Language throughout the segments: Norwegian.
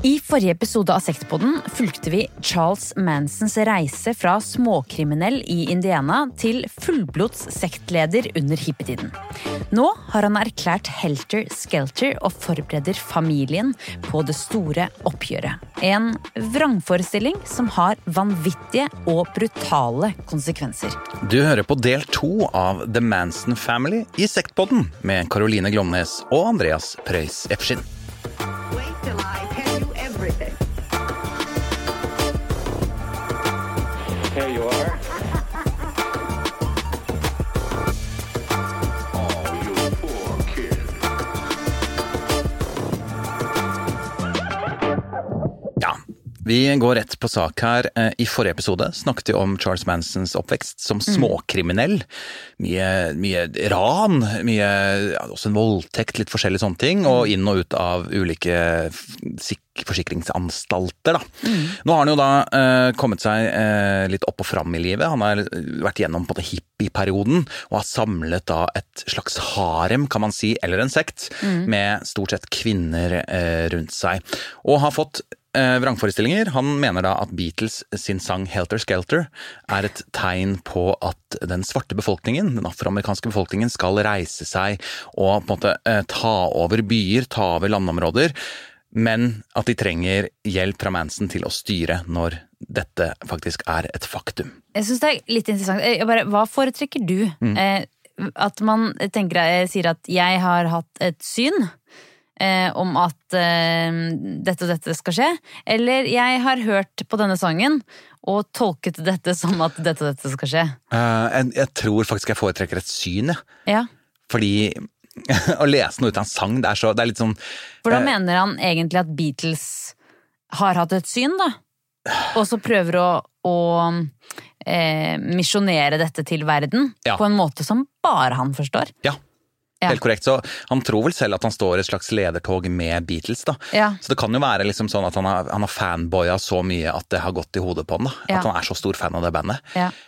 I forrige episode av Sektpodden fulgte vi Charles Mansons reise fra småkriminell i Indiana til fullblods sektleder under hippietiden. Nå har han erklært Helter Skelter og forbereder familien på det store oppgjøret. En vrangforestilling som har vanvittige og brutale konsekvenser. Du hører på del 2 av The Manson Family i Sektpodden med Caroline Glomnes og Andreas Preus Efskin. Here you are. Oh, you poor kid. Ja, vi går rett på sak her. I forrige episode snakket vi om Charles Mansons oppvekst som småkriminell. Mye ran, også en voldtekt, litt forskjellige sånne ting, og inn og ut av ulike forsikringsanstalter da. Nå har han jo da kommet seg litt opp og fram i livet. Han har vært gjennom på det hippie-perioden og har samlet da et slags harem, kan man si, eller en sekt, med stort sett kvinner rundt seg. Og har fått vrangforestillinger. Han mener da at Beatles sin sang Helter Skelter er et tegn på at den svarte befolkningen, den afroamerikanske befolkningen, skal reise seg og på en måte ta over byer, ta over landområder, men at de trenger hjelp fra Manson til å styre når dette faktisk er et faktum. Jeg synes det er litt interessant. Hva foretrekker du? At man sier at jeg har hatt et syn om at dette og dette skal skje, eller jeg har hørt på denne sangen og tolket dette som at dette og dette skal skje? Jeg tror faktisk jeg foretrekker et syn, ja. Fordi å lese noe ut av en sang, det er litt sånn... For da mener han egentlig at Beatles har hatt et syn, da? Og så prøver å misjonere dette til verden på en måte som bare han forstår? Ja. Helt korrekt, så han tror vel selv at han står i et slags ledertog med Beatles da. Så det kan jo være liksom sånn at han har fanboya så mye at det har gått i hodet på han da. At han er så stor fan av det bandet.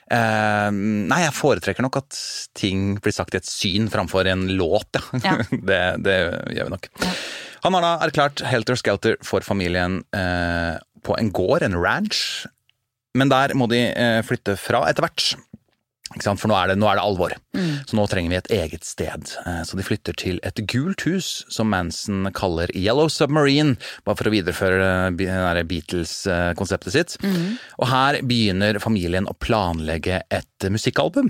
Nei, jeg foretrekker nok at ting blir sagt i et syn framfor en låt, det gjør vi nok. Han har da erklært Helter Skelter for familien på en gård, en ranch, men der må de flytte fra etter hvert. For nå er det alvor. Så nå trenger vi et eget sted. Så de flytter til et gult hus som Manson kaller Yellow Submarine, bare for å videreføre Beatles-konseptet sitt. Og her begynner familien å planlegge et musikkalbum.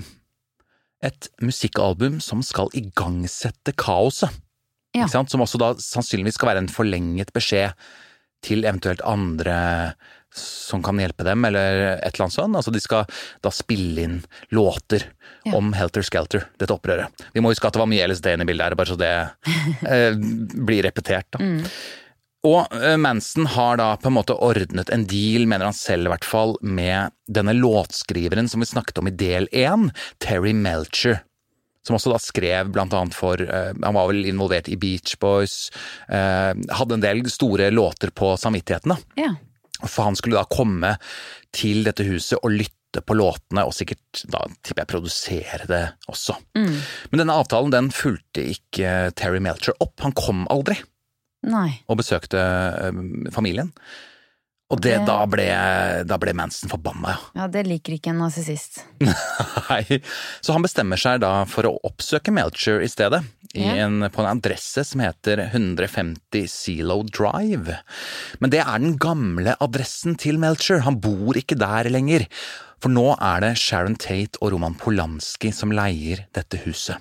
Et musikkalbum som skal igangsette kaoset. Som også da sannsynligvis skal være en forlenget beskjed til eventuelt andre som kan hjelpe dem, eller et eller annet sånt. Altså de skal da spille inn låter om Helter Skelter, dette opprøret. Vi må huske at det var mye LSD i bildet her, bare så det blir repetert da. Og Manson har da på en måte ordnet en deal, mener han selv i hvert fall, med denne låtskriveren som vi snakket om i del 1, Terry Melcher, som også da skrev blant annet han var vel involvert i Beach Boys, hadde en del store låter på samvittigheten da. For han skulle da komme til dette huset og lytte på låtene, og sikkert da tipper jeg produsere det også. Men denne avtalen, den fulgte ikke Terry Melcher opp. Han kom aldri. Nei. Og besøkte familien. Og da ble Manson forbanna, Ja, det liker ikke en narsissist. Nei, så han bestemmer seg da for å oppsøke Melcher i stedet, på en adresse som heter 150 Silo Drive. Men det er den gamle adressen til Melcher. Han bor ikke der lenger, for nå er det Sharon Tate og Roman Polanski som leier dette huset.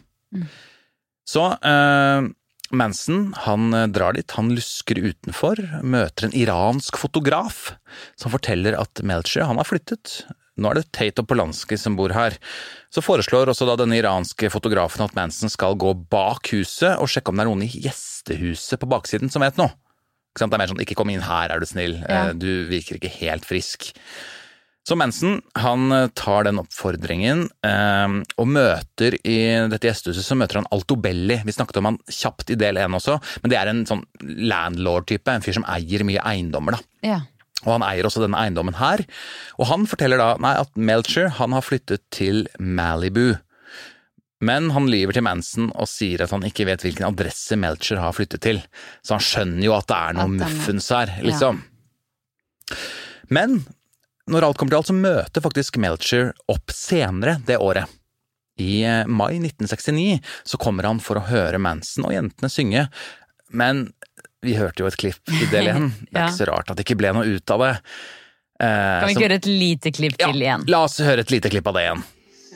Så Manson, han drar dit, han lusker utenfor, møter en iransk fotograf som forteller at Melcher, han har flyttet. Nå er det Tate og Polanski som bor her. Så foreslår også da denne iranske fotografen at Manson skal gå bak huset og sjekke om det er noen i gjestehuset på baksiden som vet noe. Det er mer sånn, ikke kom inn her, er du snill, du virker ikke helt frisk. Så Manson, han tar den oppfordringen og møter i dette gjestehuset, så møter han Altobelli. Vi snakket om han kjapt i del 1 også, men det er en sånn landlord-type, en fyr som eier mye eiendommer da. Og han eier også denne eiendommen her. Og han forteller da at Melcher, han har flyttet til Malibu. Men han lyver til Manson og sier at han ikke vet hvilken adresse Melcher har flyttet til. Så han skjønner jo at det noen muffens her, liksom. Ja. Men når alt kommer til alt, så møter faktisk Melcher opp senere det året. I mai 1969 så kommer han for å høre Manson og jentene synge. Men vi hørte jo et klipp i del 1. Det ikke så rart at det ikke ble noe ut av det. Kan vi ikke høre et lite klipp til igjen? La oss høre et lite klipp av det igjen.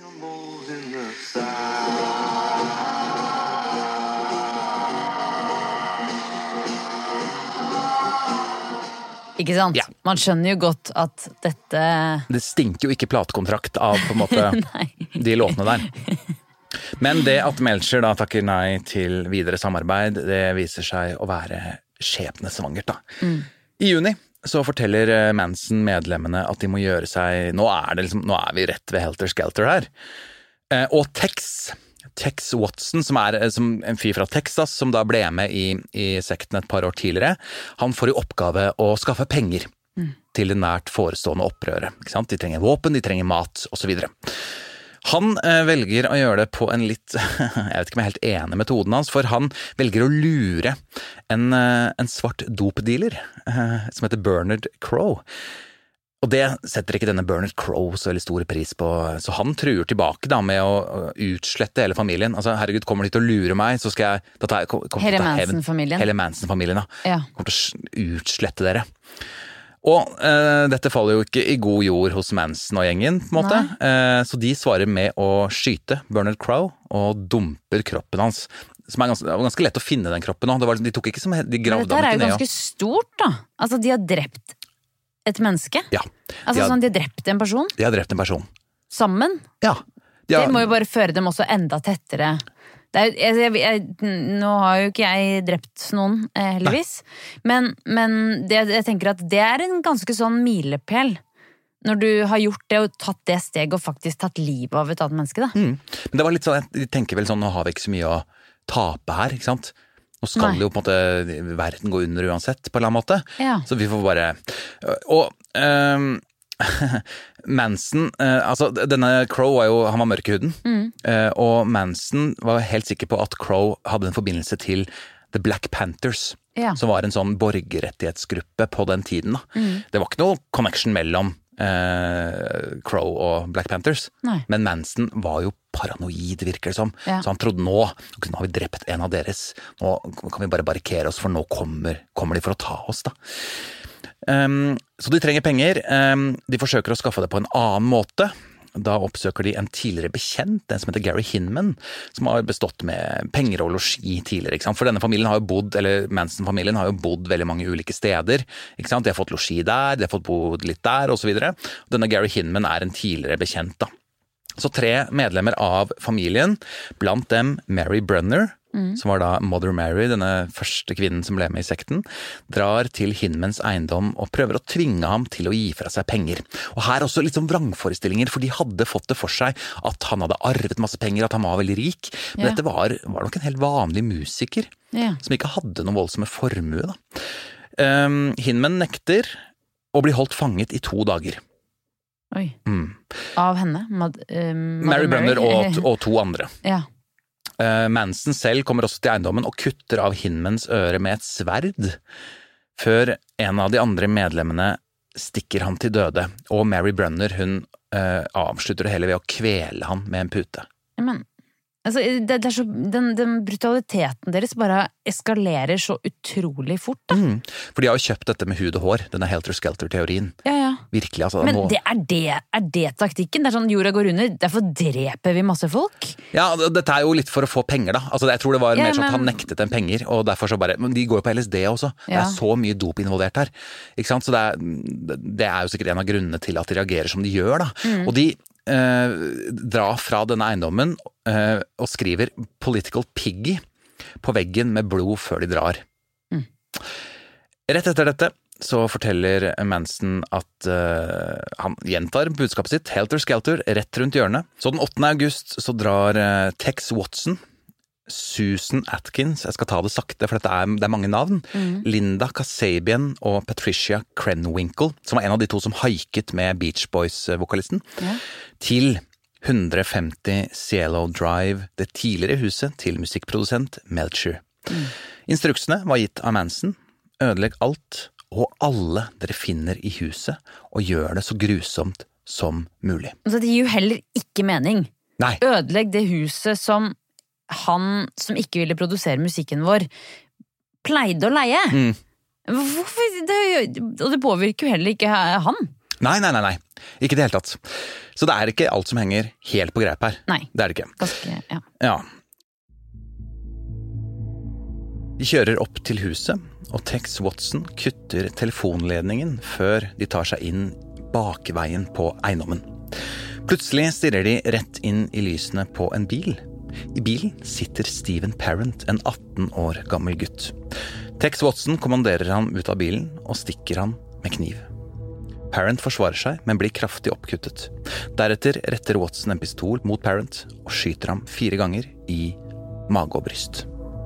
Ikke sant? Ja. Man skjønner jo godt at dette... Det stinker jo ikke platekontrakt av på en måte de låtene der. Men det at Melcher da takker nei til videre samarbeid, det viser seg å være skjebnesvangert da. I juni så forteller Manson medlemmene at de må gjøre seg... Nå er vi rett ved Helter Skelter her. Og Tex Watson, som en fyr fra Texas, som da ble med i sekten et par år tidligere, han får i oppgave å skaffe penger til det nært forestående opprøret. Ikke sant? De trenger våpen, de trenger mat, og så videre. Han velger å gjøre det på en litt, jeg vet ikke om jeg er helt enig med metoden hans, for han velger å lure en svart dopdealer som heter Bernard Crow. Og det setter ikke denne Bernard Crow så veldig stor pris på, så han truer tilbake da med å utslette hele familien. Altså, herregud, kommer de til å lure meg, så skal jeg... Hele Manson-familien. Hele Manson-familien, ja. Kommer til å utslette dere. Og dette faller jo ikke i god jord hos Manson og gjengen, på en måte. Så de svarer med å skyte Bernard Crow og dumper kroppen hans. Som ganske lett å finne den kroppen nå. De tok ikke som... De gravde ham ikke ned. Men dette er jo ganske stort da. Altså, de har drept et menneske? Ja. Altså sånn, de har drept en person? De har drept en person. Sammen? Ja. Det må jo bare føre dem også enda tettere. Nå har jo ikke jeg drept noen, heldigvis. Men jeg tenker at det er en ganske sånn milepæl. Når du har gjort det og tatt det steget og faktisk tatt livet av et annet menneske, da. Men det var litt sånn, jeg tenker vel sånn, nå har vi ikke så mye å tape her, ikke sant? Nå skal jo på en måte verden gå under uansett, på en eller annen måte. Ja. Så vi får bare... Og Manson, altså denne Crow han var mørk i huden, og Manson var helt sikker på at Crow hadde en forbindelse til The Black Panthers, som var en sånn borgerrettighetsgruppe på den tiden. Det var ikke noe connection mellom Crow og Black Panthers. Nei. Men Manson var jo paranoid, virker det som. Ja. Så han trodde nå har vi drept en av deres. Nå kan vi bare barrikere oss, for nå kommer de for å ta oss da. Så de trenger penger. De forsøker å skaffe det på en annen måte. Da oppsøker de en tidligere bekjent, en som heter Gary Hinman, som har bestått med penger og losji tidligere, ikke sant? For denne familien har jo bodd, eller Manson-familien har jo bodd veldig mange ulike steder, ikke sant? De har fått losji der, de har fått bodd litt der, og så videre. Denne Gary Hinman en tidligere bekjent da. Så 3 medlemmer av familien, blant dem Mary Brunner, som var da Mother Mary, denne første kvinnen som ble med i sekten, drar til Hinmans eiendom og prøver å tvinge ham til å gi fra seg penger. Og her også litt sånn vrangforestillinger, for de hadde fått det for seg at han hadde arvet masse penger, at han var veldig rik. Men dette var nok en helt vanlig musiker, som ikke hadde noen voldsomme formue da. Hinman nekter å bli holdt fanget i 2 dager. Oi. Av henne? Mary Brunner og 2 andre. Ja. Manson selv kommer også til eiendommen og kutter av Hinmans øre med et sverd, før en av de andre medlemmene stikker han til døde, og Mary Brunner, hun avslutter det hele ved å kvele han med en pute. Men altså, det er så, den brutaliteten deres bare eskalerer så utrolig fort da. For de har jo kjøpt dette med hud og hår, denne Helter Skelter-teorien. Ja. Virkelig, altså. Men er det taktikken? Det er sånn jorda går under, derfor dreper vi masse folk? Ja, dette er jo litt for å få penger da. Altså, jeg tror det var mer sånn at han nektet en penger, og derfor så bare, men de går jo på LSD også. Det er så mye dop involvert her. Ikke sant? Så det er jo sikkert en av grunnene til at de reagerer som de gjør da. Og de dra fra denne eiendommen og skriver Political Piggy på veggen med blod før de drar. Rett etter dette så forteller Manson at han gjentar budskapet sitt, Helter Skelter, rett rundt hjørnet. Så den 8. august så drar Tex Watson, Susan Atkins, jeg skal ta det sakte for det er mange navn, Linda Kasabian og Patricia Krenwinkel, som var en av de 2 som haiket med Beach Boys-vokalisten, til 150 Cielo Drive, det tidligere huset til musikkprodusent Melcher. Instruksene var gitt av Manson, ødelegg alt og alle dere finner i huset, og gjør det så grusomt som mulig. Så det gir jo heller ikke mening. Nei. Ødelegg det huset som han som ikke ville produsere musikken vår pleide å leie. Hvorfor? Og det påvirker jo heller ikke han. Nei. Ikke det hele tatt. Så det er ikke alt som henger helt på greip her. Nei. Det er det ikke. Ganske, ja. Ja. De kjører opp til huset, og Tex Watson kutter telefonledningen før de tar seg inn bakveien på eiendommen. Plutselig stirrer de rett inn i lysene på en bil. I bilen sitter Steven Parent, en 18 år gammel gutt. Tex Watson kommanderer han ut av bilen og stikker han med kniv. Parent forsvarer seg, men blir kraftig oppkuttet. Deretter retter Watson en pistol mot Parent og skyter ham 4 ganger i mage og bryst.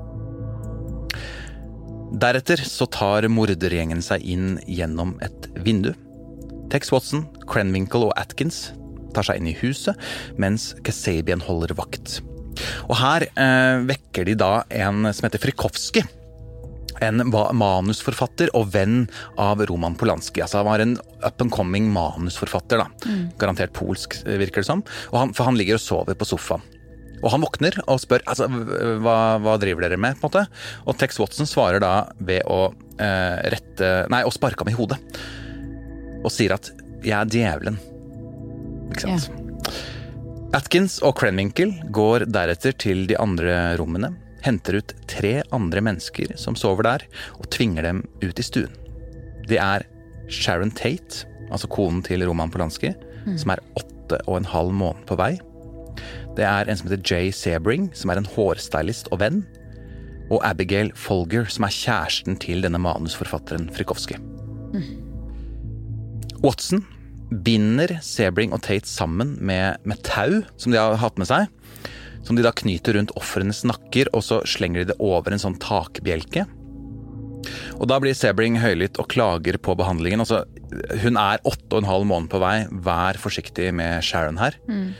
Deretter så tar mordergjengen seg inn gjennom et vindu. Tex Watson, Krenwinkel og Atkins tar seg inn i huset, mens Kasabian holder vakt. Og her vekker de da en som heter Frykowski, en manusforfatter og venn av Roman Polanski. Altså han var en up-and-coming manusforfatter da. Garantert polsk, virker det som. For han ligger og sover på sofaen. Og han våkner og spør, altså, hva driver dere med, på en måte? Og Tex Watson svarer da ved å å sparke ham i hodet. Og sier at jeg er djevelen. Ikke sant? Ja. Atkins og Krenwinkel går deretter til de andre rommene, henter ut 3 andre mennesker som sover der, og tvinger dem ut i stuen. Det er Sharon Tate, altså konen til Roman Polanski, som er 8,5 måneder på vei. Det er en som heter Jay Sebring, som er en hårstylist og venn, og Abigail Folger, som er kjæresten til denne manusforfatteren Frykowski. Watson binder Sebring og Tate sammen med tau som de har hatt med seg, som de da knyter rundt offerenes nakker, og så slenger de det over en sånn takbjelke. Og da blir Sebring høylytt og klager på behandlingen. Altså, hun er 8,5 måneder på vei. Vær forsiktig med Sharon her.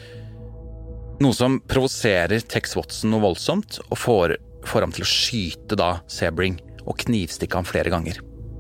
Noe som provoserer Tex Watson noe voldsomt, og får ham til å skyte da Sebring og knivstikke ham flere ganger.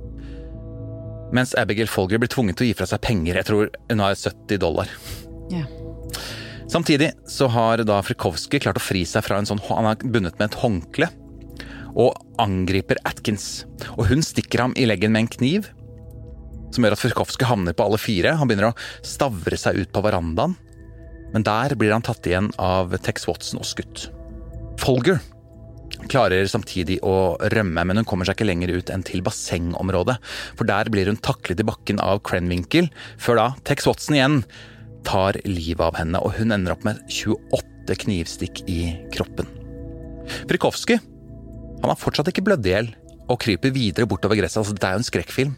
Mens Abigail Folger blir tvunget til å gi fra seg penger. Jeg tror hun har $70. Ja. Samtidig så har da Frykowski klart å fri seg fra en sånn, han har bundet med et håndkle, og angriper Atkins. Og hun stikker ham i leggen med en kniv, som gjør at Frykowski havner på alle 4. Han begynner å stavre seg ut på verandaen, men der blir han tatt igjen av Tex Watson og skutt. Folger klarer samtidig å rømme, men hun kommer seg ikke lenger ut enn til bassengområdet, for der blir hun taklet i bakken av Krenwinkel, før da Tex Watson igjen tar livet av henne, og hun ender opp med 28 knivstikk i kroppen. Frykowski, han har fortsatt ikke blødd i hjel, og kryper videre bortover gresset. Altså, det er jo en skrekkfilm.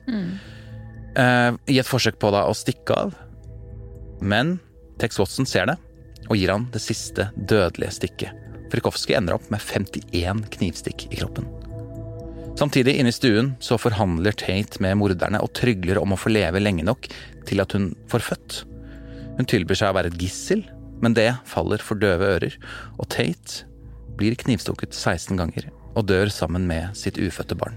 I et forsøk på da å stikke av, men Tex Watson ser det, og gir han det siste dødelige stikket. Frykowski ender opp med 51 knivstikk i kroppen. Samtidig inne i stuen så forhandler Tate med morderne og trygler om å få leve lenge nok til at hun får født. Hun tilbyr seg å være et gissel, men det faller for døve ører, og Tate blir knivstukket 16 ganger og dør sammen med sitt ufødte barn.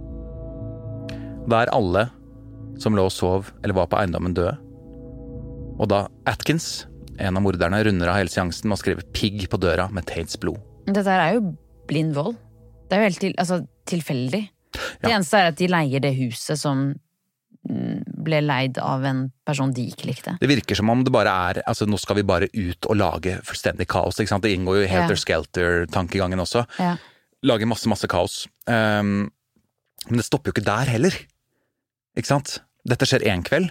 Da er alle som lå og sov eller var på eiendommen døde, og da Atkins, en av morderne, runder av hele seansen med å skrive pigg på døra med Tates blod. Dette er jo blind vold. Det er jo helt tilfeldig. Det eneste er at de leier det huset som ble leid av en person de ikke likte. Det virker som om det bare er, altså nå skal vi bare ut og lage fullstendig kaos, ikke sant? Det inngår jo i helter-skelter-tankegangen også. Ja. Lage masse kaos. Men det stopper jo ikke der heller. Ikke sant? Dette skjer en kveld.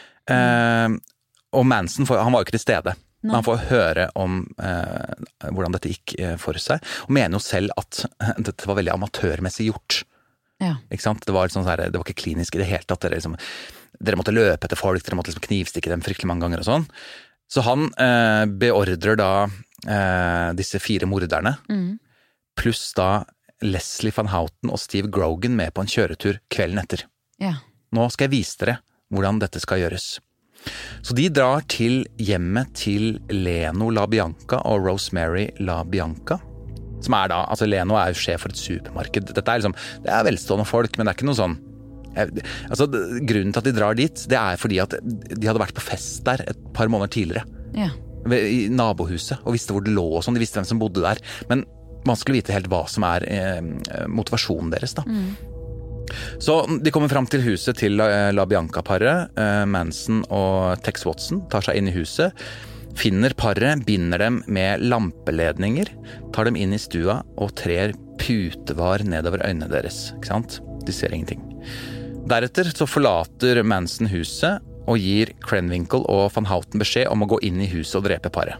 Og Manson, han var jo ikke til stede. Men han får høre om hvordan dette gikk for seg, og mener jo selv at dette var veldig amatørmessig gjort. Ja. Ikke sant? Det var sånn her, det var ikke klinisk i det hele tatt. Dere måtte løpe etter folk, dere måtte liksom knivstikke dem fryktelig mange ganger og sånn. Så han beordrer da disse 4 morderne, pluss da Leslie Van Houten og Steve Grogan med på en kjøretur kvelden etter. Ja. Nå skal jeg vise dere hvordan dette skal gjøres. Så de drar til hjemmet til Leno LaBianca og Rosemary LaBianca, som da, altså Leno jo sjef for et supermarked. Dette liksom, det velstående folk, men det ikke noe sånn altså, grunnen til at de drar dit, det fordi at de hadde vært på fest der et par måneder tidligere. Ja. I nabohuset, og visste hvor det lå og sånn. De visste hvem som bodde der. Men man skulle vite helt hva som motivasjonen deres, da. Så de kommer fram til huset til LaBianca-paret. Manson og Tex Watson tar seg inn i huset, finner paret, binder dem med lampeledninger, tar dem inn i stua og trer putevar nedover øynene deres. Ikke sant? De ser ingenting. Deretter så forlater Manson huset og gir Krenwinkel og Van Houten beskjed om å gå inn i huset og drepe paret.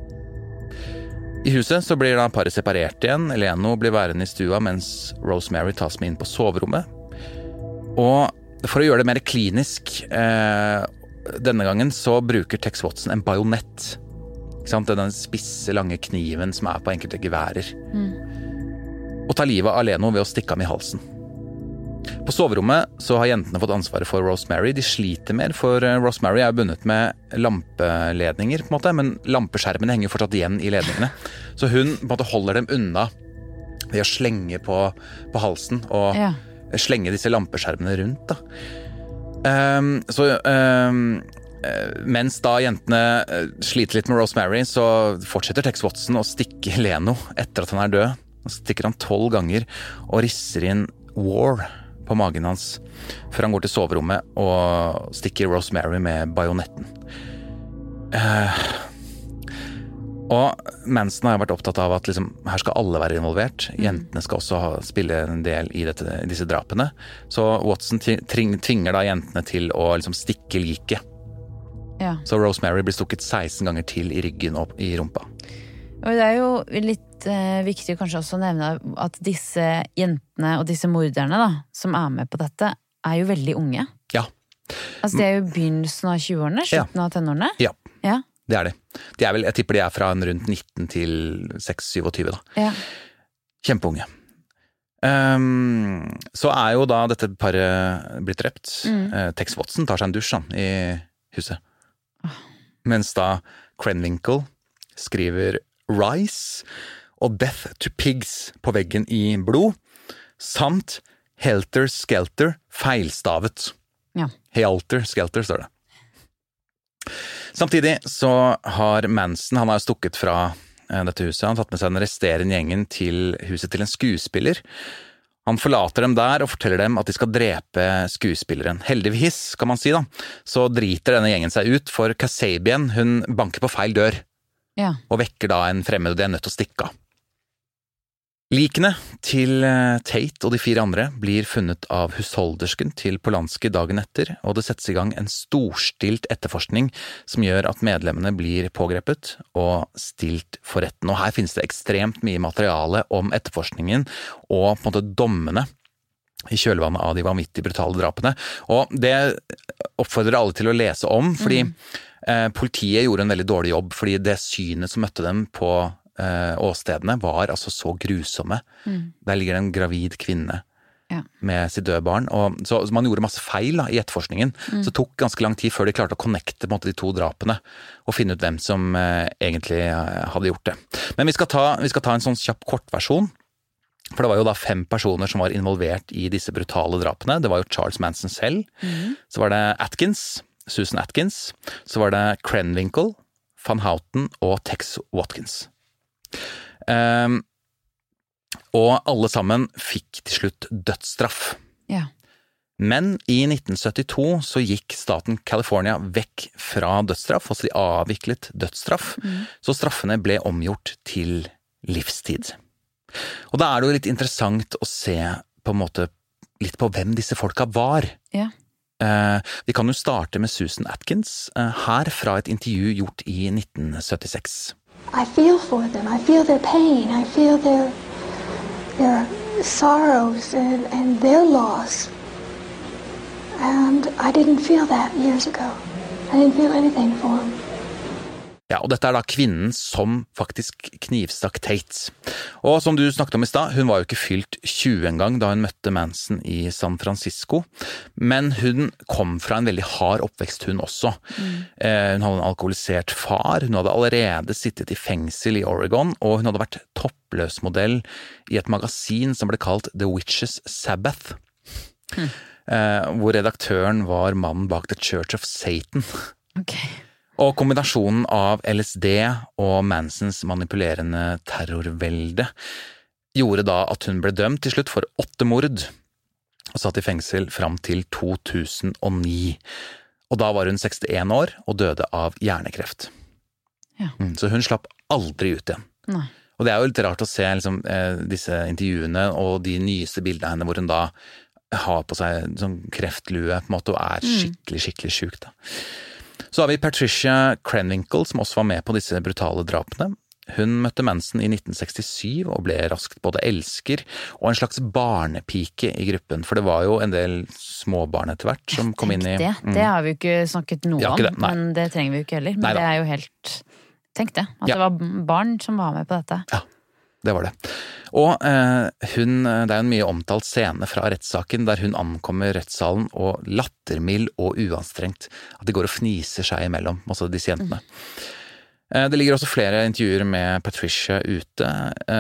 I huset så blir da paret separert igjen. Leno blir værende i stua mens Rosemary tas med inn på soverommet. Og for å gjøre det mer klinisk, denne gangen så bruker Tex Watson en bajonett. Ikke sant? Den spisse, lange kniven som på enkelte geværer. Og tar livet av Leno ved å stikke ham i halsen. På soverommet så har jentene fått ansvaret for Rosemary. De sliter mer, for Rosemary bundet med lampeledninger, på en måte, men lampeskjermene henger fortsatt igjen i ledningene. Så hun på en måte holder dem unna ved å slenge på halsen og slenge disse lampeskjermene rundt. Mens da jentene sliter litt med Rosemary, så fortsetter Tex Watson å stikke Leno etter at han død. Han stikker han 12 ganger og risser inn War på magen hans, før han går til soverommet og stikker Rosemary med bajonetten. Og Manson har vært opptatt av at liksom, her skal alle være involvert. Jentene skal også spille en del i disse drapene. Så Watson tvinger da jentene til å liksom, stikke liket. Ja. Så Rosemary blir stukket 16 ganger til i ryggen og i rumpa. Og det jo litt viktig kanskje også å nevne at disse jentene og disse morderne da, som med på dette, jo veldig unge. Ja. Altså det jo begynnelsen av 20-årene, slutten av tenårene? Ja, det de. De vel, jeg tipper de fra rundt 19 til 26-27 da. Ja. Kjempeunge. Så jo da dette paret blitt drept. Tex Watson tar seg en dusj da, i huset. Mens da Krenwinkel skriver Rise og Death to Pigs på veggen i blod, samt Helter Skelter feilstavet. Ja. Helter Skelter står det. Samtidig så har Manson, han har stukket fra dette huset, han har tatt med seg den resterende gjengen til huset til en skuespiller. Han forlater dem der og forteller dem at de skal drepe skuespilleren. Heldigvis, kan man si da, så driter denne gjengen seg ut, for Kasabian, hun banker på feil dør. Ja. Og vekker da en fremmed, og de nødt til å stikke av. Likene til Tate og de 4 andre blir funnet av husholdersken til Polanski dagen etter, og det settes i gang en storstilt etterforskning som gjør at medlemmene blir pågrepet og stilt for retten. Og her finnes det ekstremt mye materiale om etterforskningen og på en måte dommene i kjølvannet av de vanvittig brutale drapene. Og det oppfordrer alle til å lese om, fordi politiet gjorde en veldig dårlig jobb, fordi det synet som møtte dem på åstedene var altså så grusomme. Der ligger en gravid kvinne med sitt døde barn, og så man gjorde masse feil da, i etterforskningen. Så det tok ganske lang tid før de klarte å connecte på en måte, de 2 drapene og finne ut hvem som egentlig hadde gjort det. Men vi skal ta en sånn kjapp kortversjon, for det var jo da 5 personer som var involvert i disse brutale drapene. Det var jo Charles Manson selv, så var det Susan Atkins, så var det Krenwinkel, Van Houten og Tex Watkins. Og alle sammen fikk til slutt dødsstraff. Ja. Men i 1972 så gikk staten California vekk fra dødsstraff, altså de avviklet dødsstraff, så straffene ble omgjort til livstid. Og da det jo litt interessant å se på en måte litt på hvem disse folka var. Ja. Vi kan jo starte med Susan Atkins, her fra et intervju gjort i 1976. I feel for them. I feel their pain. I feel their sorrows and their loss. And I didn't feel that years ago. I didn't feel anything for them. Ja, og dette da kvinnen som faktisk knivstakk Tate. Og som du snakket om i sted, hun var jo ikke fylt 20 engang da hun møtte Manson i San Francisco, men hun kom fra en veldig hard oppvekst hun også. Hun hadde en alkoholisert far, hun hadde allerede sittet i fengsel i Oregon, og hun hadde vært toppløsmodell i et magasin som ble kalt The Witches' Sabbath, hvor redaktøren var mannen bak The Church of Satan. Og kombinasjonen av LSD og Mansons manipulerende terrorvelde gjorde da at hun ble dømt til slutt for 8 mord og satt i fengsel fram til 2009. Og da var hun 61 år og døde av hjernekreft. Ja. Så hun slapp aldri ut igjen. Nei. Og det er jo litt rart å se liksom, disse intervjuene og de nyeste bildene av henne hvor hun da har på seg sånn kreftlue på en måte og er skikkelig syk da. Så har vi Patricia Krenwinkel, som også var med på disse brutale drapene. Hun møtte Manson i 1967 og ble raskt både elsker og en slags barnepike i gruppen, for det var jo en del småbarn etter hvert som kom inn i... Det har vi jo ikke snakket noe om, men det trenger vi jo ikke heller. Men det er jo helt... Tenk det, at det var barn som var med på dette. Ja, det var det. Og det er jo en mye omtalt scene fra rettssaken der hun ankommer rettssalen og lattermild og uanstrengt. At de går og fniser seg imellom, også disse jentene. Det ligger også flere intervjuer med Patricia ute.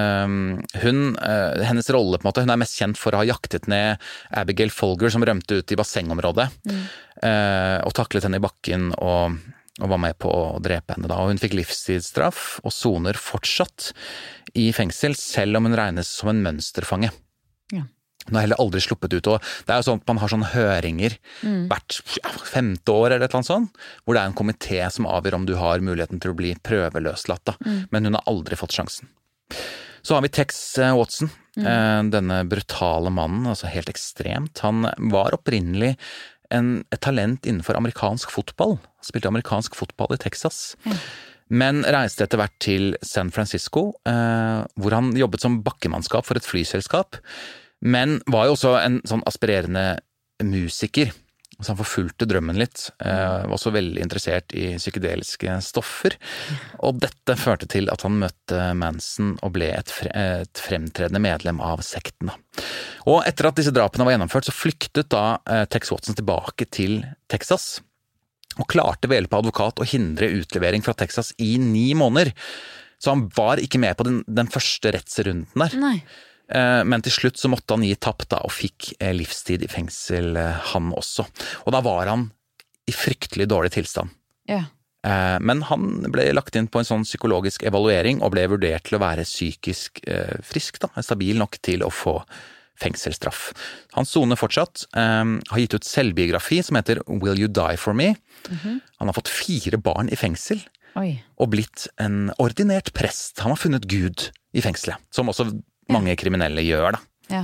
Hennes rolle på en måte, hun er mest kjent for å ha jaktet ned Abigail Folger som rømte ut i bassengområdet og taklet henne i bakken og var med på å drepe henne da. Og hun fikk livstidsstraff og soner fortsatt i fengsel, selv om hun regnes som en mønsterfange. Ja. Hun har heller aldri sluppet ut, og det er jo sånn at man har sånne høringer hvert 5. år eller et eller annet sånt, hvor det er en komité som avgjør om du har muligheten til å bli prøveløslatt da. Men hun har aldri fått sjansen. Så har vi Tex Watson, denne brutale mannen, altså helt ekstremt. Han var opprinnelig et talent innenfor amerikansk fotball. Han spilte amerikansk fotball i Texas. Men reiste etter hvert til San Francisco, hvor han jobbet som bakkemannskap for et flyselskap. Men var jo også en sånn aspirerende musiker. Så han forfulgte drømmen litt. Var også veldig interessert i psykedeliske stoffer. Og dette førte til at han møtte Manson og ble et fremtredende medlem av sekten. Og etter at disse drapene var gjennomført, så flyktet da Tex Watson tilbake til Texas. Og klarte ved hjelp av advokat å hindre utlevering fra Texas i 9 måneder. Så han var ikke med på den første rettsrunden der. Nei. Men til slutt så måtte han gi tapp da, og fikk livstid i fengsel, han også. Og da var han i fryktelig dårlig tilstand. Ja. Men han ble lagt inn på en sånn psykologisk evaluering og ble vurdert til å være psykisk frisk, da, stabil nok til å få fengselsstraff. Han soner fortsatt, har gitt ut selvbiografi som heter Will You Die For Me? Han har fått 4 barn i fengsel. Oi. Og blitt en ordinert prest. Han har funnet Gud i fengselet, som også mange kriminelle gjør da. Ja.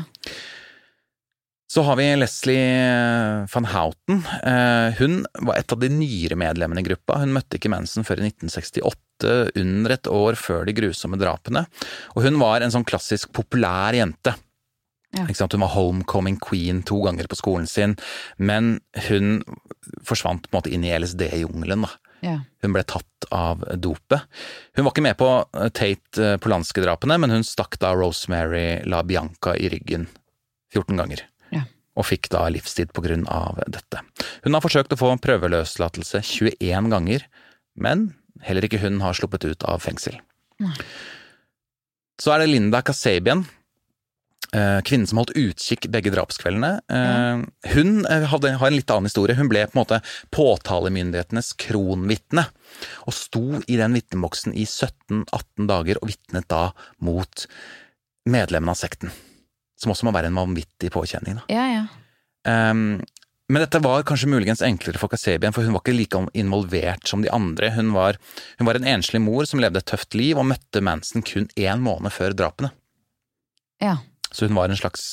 Så har vi Leslie Van Houten. Hun var et av de nyere medlemmene i gruppa. Hun møtte ikke Manson før i 1968, under et år før de grusomme drapene. Og hun var en sånn klassisk populær jente. Ja. Ikke sant? Hun var homecoming queen 2 ganger på skolen sin, men hun forsvant på en måte inn i LSD-jungelen da. Ja. Hun ble tatt av dopet. Hun var ikke med på Tate Polanski-drapene, men hun stakk da Rosemary LaBianca i ryggen 14 ganger. Ja. Og fikk da livstid på grunn av dette. Hun har forsøkt å få prøveløslatelse 21 ganger, men heller ikke hun har sluppet ut av fengsel. Nei. Så er det Linda Kasabian, kvinnen som holdt utkikk begge drapskveldene. Hun har en litt annen historie. Hun ble på en måte påtalemyndighetenes kronvittne, og sto i den vitneboksen i 17-18 dager og vittnet da mot medlemmene av sekten, som også må være en vanvittig påkjenning. Da. Ja, ja. Men dette var kanskje muligens enklere for Kasabian, for hun var ikke like involvert som de andre. Hun var en enslig mor som levde et tøft liv og møtte Manson kun 1 måned før drapene. Ja. Så hun var en slags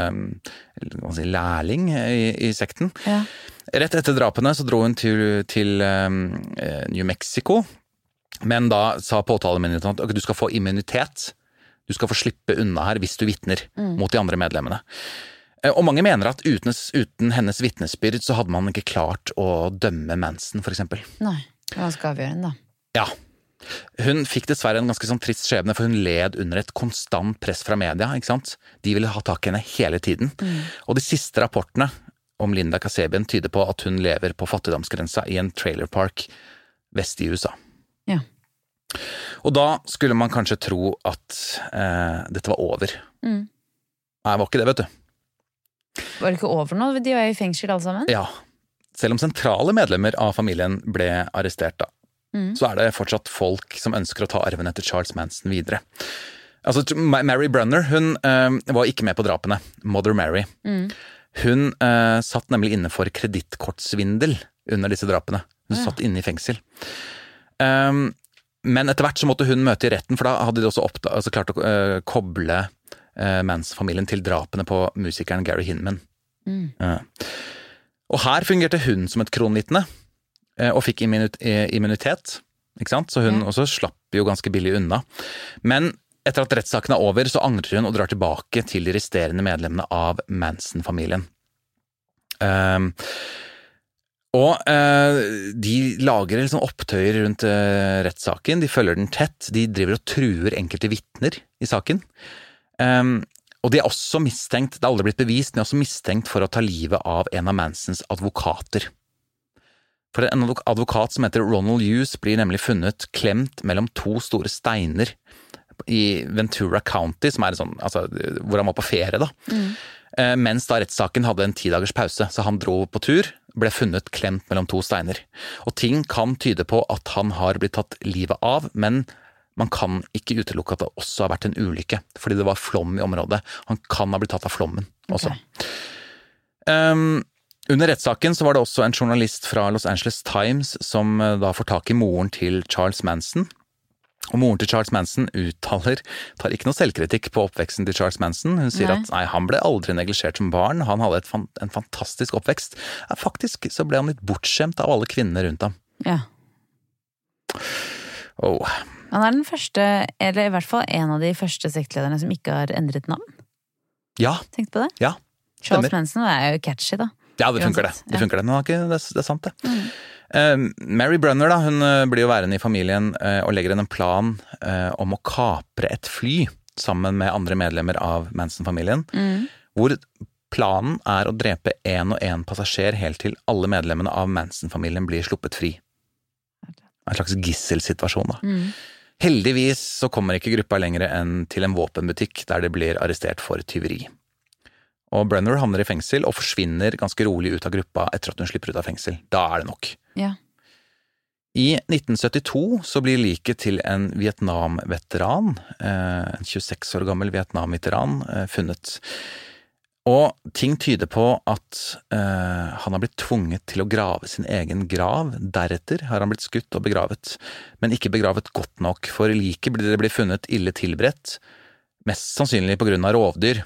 lærling i sekten. Ja. Rett etter drapene så dro hun til New Mexico, men da sa påtalemyndigheten at du skal få immunitet. Du skal få slippe unna her hvis du vittner mot de andre medlemmene. Og mange mener at uten hennes vittnesbyrd så hadde man ikke klart å dømme Manson, for eksempel. Nei, det var ganske avgjørende da. Ja, Hun fikk dessverre en ganske sånn trist skjebne, for hun led under et konstant press fra media, ikke sant? De ville ha tak i henne hele tiden. Og de siste rapportene om Linda Kasabian tyder på at hun lever på fattigdomsgrensa i en trailerpark vest i USA. Ja. Og da skulle man kanskje tro at dette var over. Nei, det var ikke det, vet du. Var det ikke over nå? De var jo i fengsel alle sammen? Ja, selv om sentrale medlemmer av familien ble arrestert da. Så det fortsatt folk som ønsker å ta arven etter Charles Manson videre. Altså, Mary Brunner, hun var ikke med på drapene. Mother Mary. Hun satt nemlig inne for kredittkortsvindel under disse drapene. Hun satt inne i fengsel. Men etter hvert så måtte hun møte i retten, for da hadde de også klart å koble Manson-familien til drapene på musikeren Gary Hinman. Og her fungerte hun som et kronvitne, og fikk immunitet, ikke sant? Så hun også slapp jo ganske billig unna. Men etter at rettssaken over, så angrer hun og drar tilbake til de resterende medlemmene av Manson-familien. Og de lager liksom opptøyer rundt rettssaken, de følger den tett, de driver og truer enkelte vitner i saken. Og de også mistenkt, det har aldri blitt bevist, de også mistenkt for å ta livet av en av Mansons advokater. For en advokat som heter Ronald Hughes blir nemlig funnet klemt mellom to store steiner i Ventura County, som sånn, altså, hvor han var på ferie da. Mens da rettssaken hadde en 10 dagers pause, så han dro på tur, ble funnet klemt mellom to steiner. Og ting kan tyde på at han har blitt tatt livet av, men man kan ikke utelukke at det også har vært en ulykke, fordi det var flom i området. Han kan ha blitt tatt av flommen også. Under rettssaken så var det også en journalist fra Los Angeles Times som da får tak i moren til Charles Manson. Og moren til Charles Manson tar ikke noe selvkritikk på oppveksten til Charles Manson. Hun sier at nei, han ble aldri neglisjert som barn, han hadde en fantastisk oppvekst. Faktisk så ble han litt bortskjemt av alle kvinnene rundt ham. Ja. Han den første, eller i hvert fall en av de første sektlederne som ikke har endret navn. Ja. Tenkt på det? Ja. Charles Manson jo catchy da. Ja, det funker det, men det er sant det. Mary Brunner da, hun blir jo værende i familien og legger en plan om å kapre et fly sammen med andre medlemmer av Manson-familien, hvor planen å drepe en og en passasjer helt til alle medlemmene av Manson-familien blir sluppet fri. En slags gisselsituasjon da. Heldigvis så kommer ikke gruppa lenger enn til en våpenbutikk der de blir arrestert for tyveri. Og Brunner havner i fengsel og forsvinner ganske rolig ut av gruppa etter at hun slipper ut av fengsel. Da det nok. Ja. I 1972 så blir liket til en Vietnam-veteran, en 26 år gammel Vietnam-veteran, funnet. Og ting tyder på at han har blitt tvunget til å grave sin egen grav. Deretter har han blitt skutt og begravet, men ikke begravet godt nok, for liket blir funnet ille tilberedt, mest sannsynlig på grunn av rovdyr.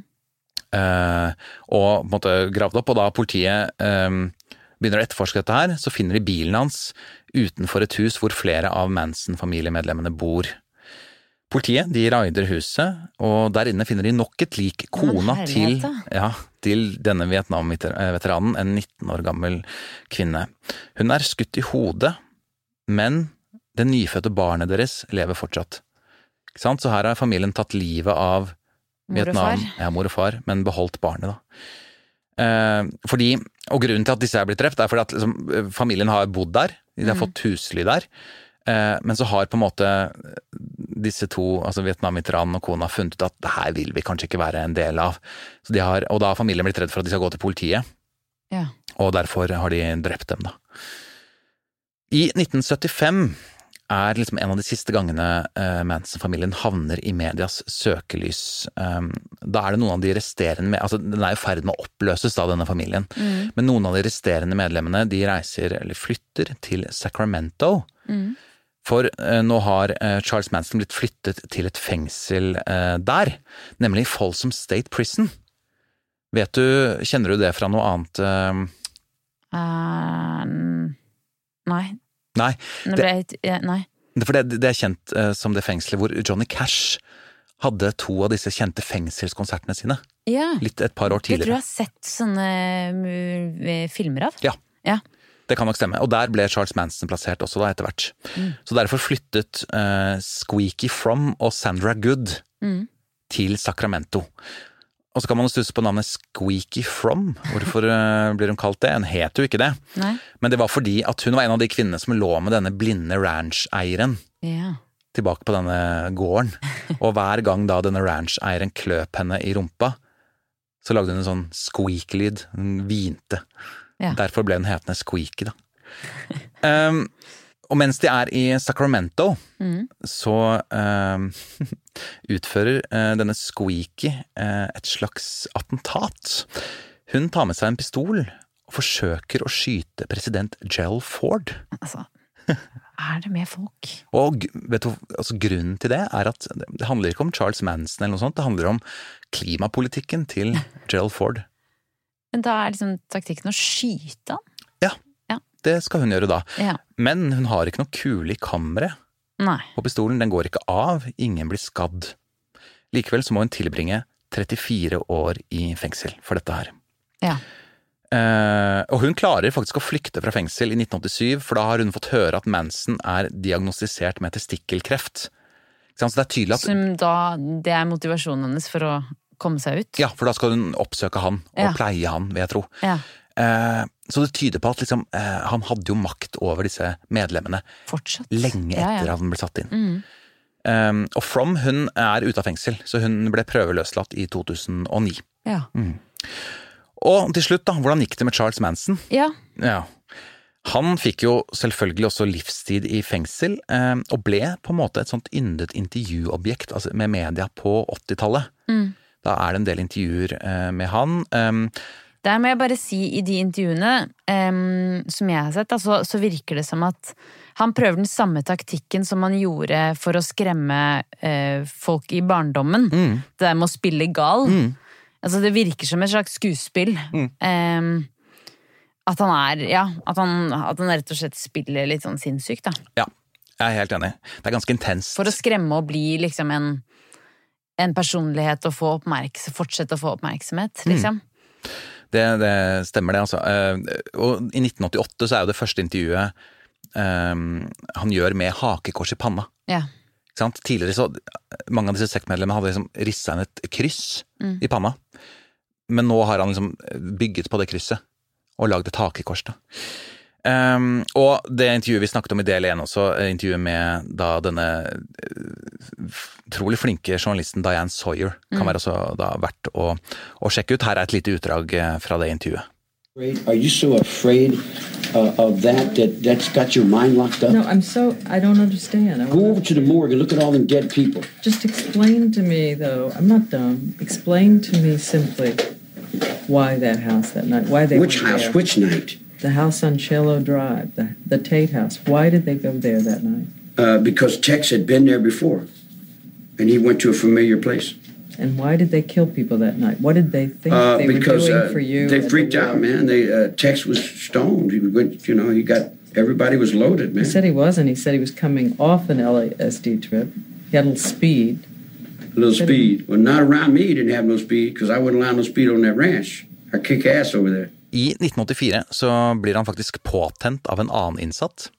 Og på en måte gravd opp, og da politiet begynner å etterforske dette her, så finner de bilen hans utenfor et hus hvor flere av Manson-familiemedlemmene bor. Politiet, de raider huset, og der inne finner de nok et lik, kona til denne Vietnam-veteranen, en 19 år gammel kvinne. Hun skutt i hodet, men det nyfødte barnet deres lever fortsatt. Ikke sant? Så her har familien tatt livet av Vietnam, mor og far, men beholdt barnet da. Og grunnen til at disse blitt drept fordi at liksom, familien har bodd der, de har fått husly der, men så har på en måte disse to, altså Vietnam-veteranen og kona, funnet ut at det her vil vi kanskje ikke være en del av. Så og da har familien blitt redd for at de skal gå til politiet, og derfor har de drept dem da. I 1975 liksom en av de siste gangene Manson-familien havner i medias søkelys. Da det noen av de resterende, altså den jo i ferd med å oppløses da, denne familien, men noen av de resterende medlemmene, de reiser eller flytter til Sacramento, for nå har Charles Manson blitt flyttet til et fengsel der, nemlig Folsom State Prison. Kjenner du det fra noe annet? Nei. Nei. Nei. For det kjent som det fengselet hvor Johnny Cash hadde 2 av disse kjente fengselskonsertene sine. Ja. Et par år tidligere. Jeg tror jeg har sett sånne filmer av. Ja. Det kan nok stemme, og der ble Charles Manson plassert også da etter hvert. Så derfor flyttet Squeaky Fromm og Sandra Good til Sacramento. Og så kan man stusse på navnet Squeaky Fromm. Hvorfor blir hun kalt det? Hun het jo ikke det. Nei. Men det var fordi at hun var en av de kvinnene som lå med denne blinde ranch-eieren. Ja. Tilbake på denne gården. Og hver gang da denne ranch-eieren kløp henne i rumpa, så lagde hun en sånn squeak-lyd. Hun hvinte. Ja. Derfor ble hun hetende Squeaky da. Og mens de er i Sacramento, så utfører denne Squeaky et slags attentat. Hun tar med seg en pistol og forsøker å skyte president Gerald Ford. Altså, det med folk? Og vet du, altså, grunnen til det er at det handler ikke om Charles Manson eller noe sånt, det handler om klimapolitikken til Gerald Ford. Men da liksom taktikken å skyte han? Ja, det skal hun gjøre da. Ja. Men hun har ikke noe kule i kammeret. Nei. På pistolen, den går ikke av, ingen blir skadd. Likevel så må hun tilbringe 34 år i fengsel for dette her. Ja. Og hun klarer faktisk å flykte fra fengsel i 1987, for da har hun fått høre at Manson er diagnostisert med testikkelkreft. Så det er tydelig at... Som da, det er motivasjonen hennes for å komme seg ut? Ja, for da skal hun oppsøke han og pleie han, vil jeg tro. Ja. Så det tyder på at liksom, han hadde jo makt over disse medlemmene fortsatt lenge etter at han ble satt inn. Og Fromm, hun er ute av fengsel, så hun ble prøveløslatt i 2009. Ja. Og til slutt da, hvordan gikk det med Charles Manson? Ja. Han fikk jo selvfølgelig også livstid i fengsel, og ble på en måte et sånt yndet intervjuobjekt altså med media på 80-tallet. Da er det en del intervjuer med han. Der må jeg bare si, i de intervjuene som jeg har sett, altså, så virker det som at han prøver den samme taktikken som han gjorde for å skremme folk i barndommen. Det der med å spille gal. Altså, det virker som et slags skuespill. At han er, at han rett og slett spiller litt sånn sinnssykt, da. Ja, jeg er helt enig. Det er ganske intenst. For å skremme og bli liksom en personlighet og fortsette å få oppmerksomhet, liksom. Det stemmer det, altså. Og i 1988 så er jo det første intervjuet han gjør med hakekors i panna. Ja. Tidligere så, mange av disse sektmedlemmene hadde liksom risset inn et kryss i panna. Men nå har han liksom bygget på det krysset og laget et hakekors da. Og det intervjuet vi snakket om i del 1 også, intervjuet med da denne utrolig flinke journalisten Diane Sawyer, kan være også da verdt å sjekke ut. Her er et lite utdrag fra det intervjuet. Are you so afraid of that's got your mind locked up? No, I don't understand. Go over to the morgue and look at all them dead people. Just explain to me, though. I'm not dumb. Explain to me simply why that house that night. Why they Which went house? there. Which night? The house on Shello Drive, the Tate house. Why did they go there that night? Because Tex had been there before. And he went to a familiar place. And why did they kill people that night? What did they think they were doing for you? They freaked out, man. Tex was stoned. He got, everybody was loaded, man. He said he wasn't. He said he was coming off an LSD trip. He had a little speed. A little speed. Well, not around me, he didn't have no speed, because I wouldn't allow no speed on that ranch. I kick ass over there. I 1984 så blir han faktisk påtent av en annen innsatt.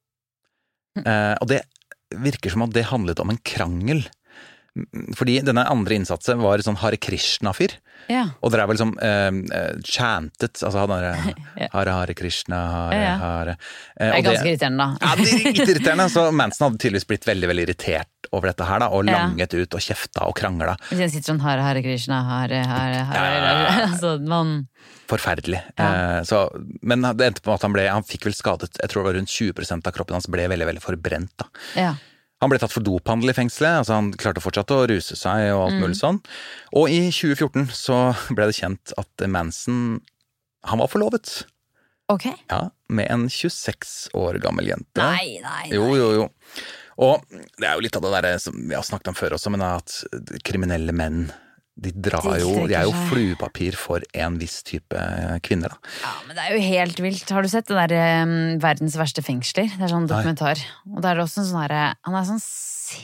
Og det virker som at det handlet om en krangel. Fordi denne andre innsatsen var sånn Hare Krishna-fyr. Ja. Og det er vel liksom chantet, altså han der Hare Krishna, Hare. Det er ganske irriterende da. Ja, det er litt irriterende, så Manson hadde tydeligvis blitt veldig, veldig irritert over dette her da, og langet ut og kjefta og krangla. Hvis jeg sitter sånn Hare Krishna, Hare altså, Forferdelig. Men det endte på at han fikk vel skadet, jeg tror det var rundt 20% av kroppen hans ble veldig, veldig forbrent da. Ja. Han ble tatt for dophandel i fengselet, altså han klarte fortsatt å ruse seg og alt mulig sånn. Og i 2014 så ble det kjent at Manson, han var forlovet. Ok. Ja, med en 26 år gammel jente. Nei. Jo. Og det er jo litt av det der som vi har snakket om før også, men at kriminelle menn, de er jo fluepapir for en viss type kvinner da. Ja, men det er jo helt vilt. Har du sett det der verdens verste fengsler? Det er sånn dokumentar. Og det er også en sånn her, han er sånn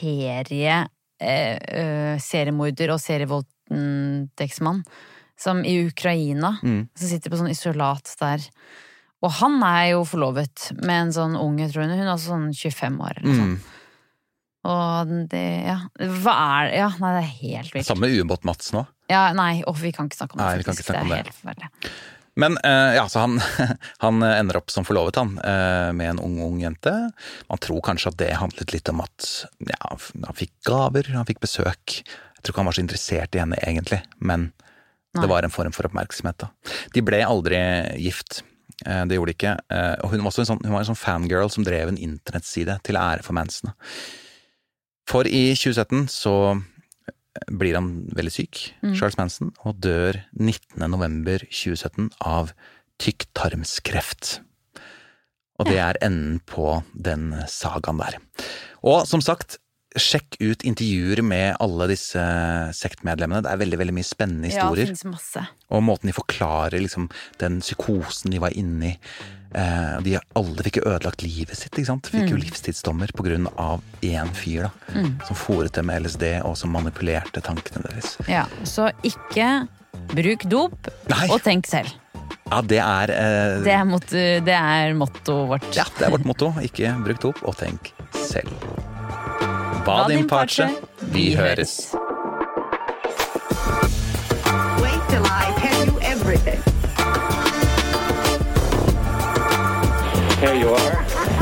seriemorder og serievoldtektsmann som i Ukraina, som sitter på sånn isolat der Og han jo forlovet med en sånn unge, tror hun. Hun sånn 25 år eller sånn. Og det, nei, det helt vilt. Samme ubåt Mats nå? Ja, nei, vi kan ikke snakke om det. Nei, vi kan ikke snakke om det. Helt forferdelig. Men så han ender opp som forlovet han, med en ung jente. Man tror kanskje at det handlet litt om at han fikk gaver, han fikk besøk. Jeg tror ikke han var så interessert i henne egentlig, men det var en form for oppmerksomhet da. De ble aldri gift, det gjorde de ikke. Og hun var en sånn fangirl som drev en internettside til ære for Manson. For i 2017 så blir han veldig syk, Charles Manson, og dør 19. november 2017 av tykktarmskreft. Og det enden på den sagaen der. Og som sagt, sjekk ut intervjuer med alle disse sektmedlemmene. Det veldig, veldig mye spennende historier. Ja, det finnes masse. Og måten de forklarer liksom, den psykosen de var inne i. De alle fikk jo ødelagt livet sitt, ikke sant? Fikk jo livstidsdommer på grunn av en fyr da, som foret dem med LSD og som manipulerte tankene deres. Ja, så ikke bruk dop og tenk selv. Ja, det mottoet vårt. Ja, det vårt motto. Ikke bruk dop og tenk selv. Vadim Pace, vi høres. Wait till I tell you everything. Here you are.